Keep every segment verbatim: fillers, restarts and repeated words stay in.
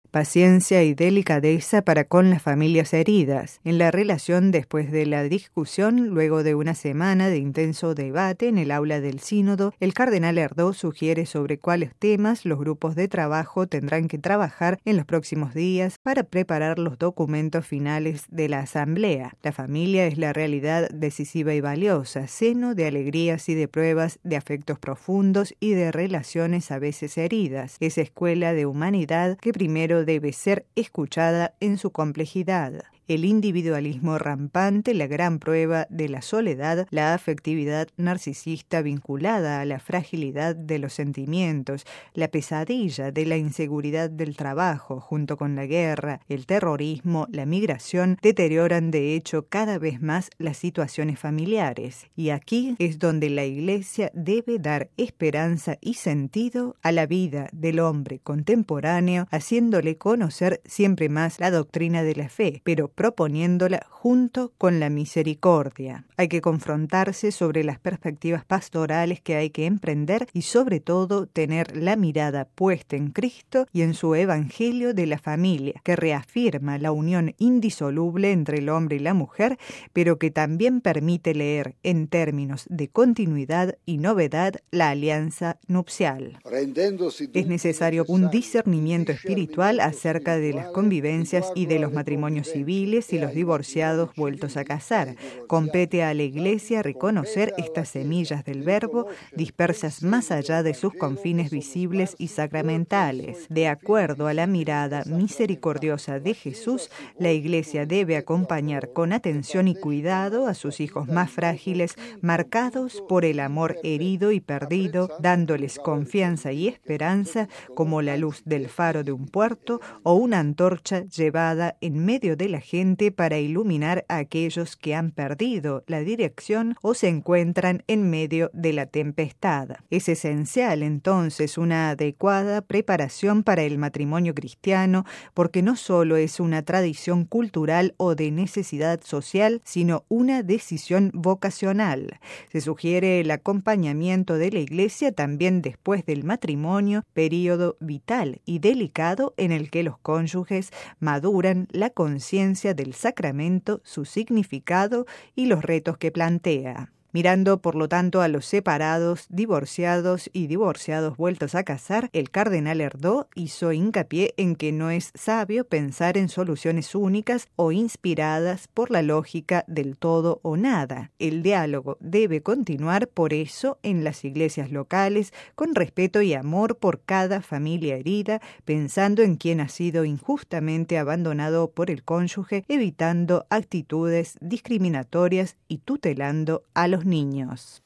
paciencia y delicadeza para con las familias heridas. En la relación después de la discusión, luego de una semana de intenso debate en el aula del sínodo, el cardenal Erdó sugiere sobre cuáles temas los grupos de trabajo tendrán que trabajar en los próximos días para preparar los documentos finales de la asamblea. La familia es la realidad decisiva y valiosa, seno de alegrías y de pruebas, de afectos profundos y de relaciones a veces heridas. Es escuela de humanidad que primero debe ser escuchada en su complejidad. El individualismo rampante, la gran prueba de la soledad, la afectividad narcisista vinculada a la fragilidad de los sentimientos, la pesadilla de la inseguridad del trabajo, junto con la guerra, el terrorismo, la migración, deterioran de hecho cada vez más las situaciones familiares. Y aquí es donde la Iglesia debe dar esperanza y sentido a la vida del hombre contemporáneo, haciéndole conocer siempre más la doctrina de la fe, pero proponiéndola junto con la misericordia. Hay que confrontarse sobre las perspectivas pastorales que hay que emprender y sobre todo tener la mirada puesta en Cristo y en su Evangelio de la familia, que reafirma la unión indisoluble entre el hombre y la mujer, pero que también permite leer en términos de continuidad y novedad la alianza nupcial. Es necesario un discernimiento espiritual acerca de las convivencias y de los matrimonios civiles y los divorciados vueltos a casar. Compete a la Iglesia reconocer estas semillas del Verbo dispersas más allá de sus confines visibles y sacramentales. De acuerdo a la mirada misericordiosa de Jesús, la Iglesia debe acompañar con atención y cuidado a sus hijos más frágiles, marcados por el amor herido y perdido, dándoles confianza y esperanza como la luz del faro de un puerto o una antorcha llevada en medio de la gente para iluminar a aquellos que han perdido la dirección o se encuentran en medio de la tempestad. Es esencial entonces una adecuada preparación para el matrimonio cristiano, porque no solo es una tradición cultural o de necesidad social, sino una decisión vocacional. Se sugiere el acompañamiento de la Iglesia también después del matrimonio, período vital y delicado en el que los cónyuges maduran la conciencia del sacramento, su significado y los retos que plantea. Mirando, por lo tanto, a los separados, divorciados y divorciados vueltos a casar, el cardenal Erdó hizo hincapié en que no es sabio pensar en soluciones únicas o inspiradas por la lógica del todo o nada. El diálogo debe continuar, por eso, en las iglesias locales, con respeto y amor por cada familia herida, pensando en quien ha sido injustamente abandonado por el cónyuge, evitando actitudes discriminatorias y tutelando a los niños.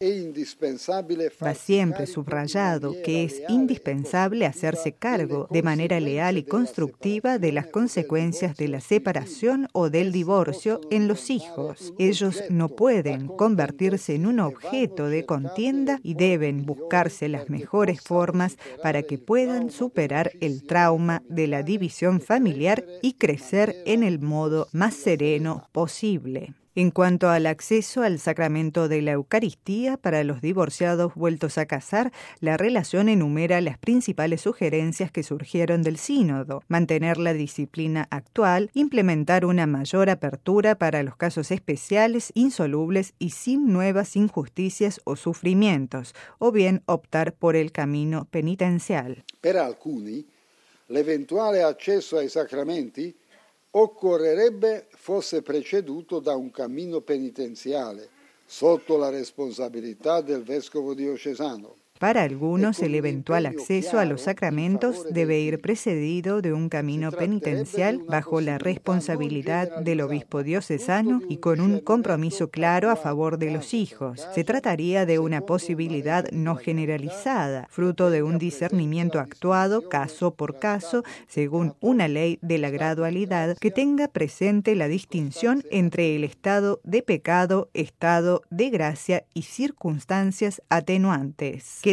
Va siempre subrayado que es indispensable hacerse cargo de manera leal y constructiva de las consecuencias de la separación o del divorcio en los hijos. Ellos no pueden convertirse en un objeto de contienda y deben buscarse las mejores formas para que puedan superar el trauma de la división familiar y crecer en el modo más sereno posible. En cuanto al acceso al sacramento de la Eucaristía para los divorciados vueltos a casar, la relación enumera las principales sugerencias que surgieron del sínodo: mantener la disciplina actual, implementar una mayor apertura para los casos especiales, insolubles y sin nuevas injusticias o sufrimientos, o bien optar por el camino penitencial. Per alcuni, l'eventuale accesso ai sacramenti occorrerebbe fosse preceduto da un cammino penitenziale sotto la responsabilità del vescovo diocesano. Para algunos, el eventual acceso a los sacramentos debe ir precedido de un camino penitencial bajo la responsabilidad del obispo diocesano y con un compromiso claro a favor de los hijos. Se trataría de una posibilidad no generalizada, fruto de un discernimiento actuado caso por caso, según una ley de la gradualidad que tenga presente la distinción entre el estado de pecado, estado de gracia y circunstancias atenuantes. Que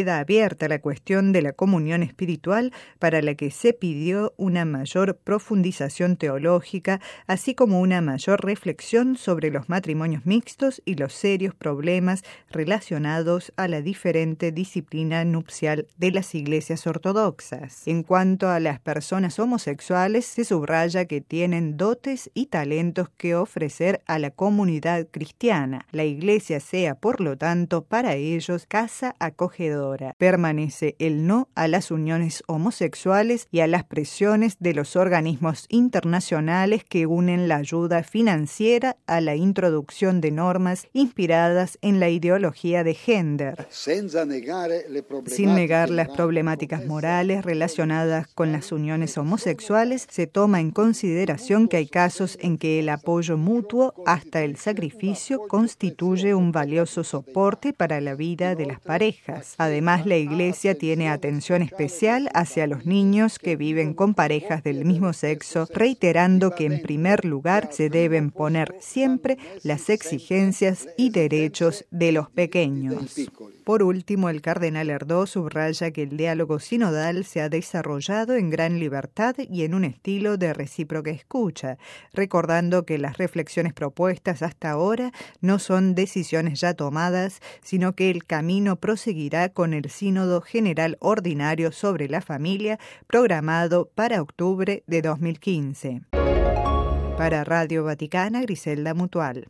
queda abierta la cuestión de la comunión espiritual, para la que se pidió una mayor profundización teológica, así como una mayor reflexión sobre los matrimonios mixtos y los serios problemas relacionados a la diferente disciplina nupcial de las iglesias ortodoxas. En cuanto a las personas homosexuales, se subraya que tienen dotes y talentos que ofrecer a la comunidad cristiana. La iglesia sea, por lo tanto, para ellos casa acogedora. Permanece el no a las uniones homosexuales y a las presiones de los organismos internacionales que unen la ayuda financiera a la introducción de normas inspiradas en la ideología de género, sin negar las problemáticas morales relacionadas con las uniones homosexuales. Se toma en consideración que hay casos en que el apoyo mutuo hasta el sacrificio constituye un valioso soporte para la vida de las parejas. Además, la Iglesia tiene atención especial hacia los niños que viven con parejas del mismo sexo, reiterando que en primer lugar se deben poner siempre las exigencias y derechos de los pequeños. Por último, el cardenal Erdó subraya que el diálogo sinodal se ha desarrollado en gran libertad y en un estilo de recíproca escucha, recordando que las reflexiones propuestas hasta ahora no son decisiones ya tomadas, sino que el camino proseguirá con el Sínodo General Ordinario sobre la Familia, programado para octubre de dos mil quince. Para Radio Vaticana, Griselda Mutual.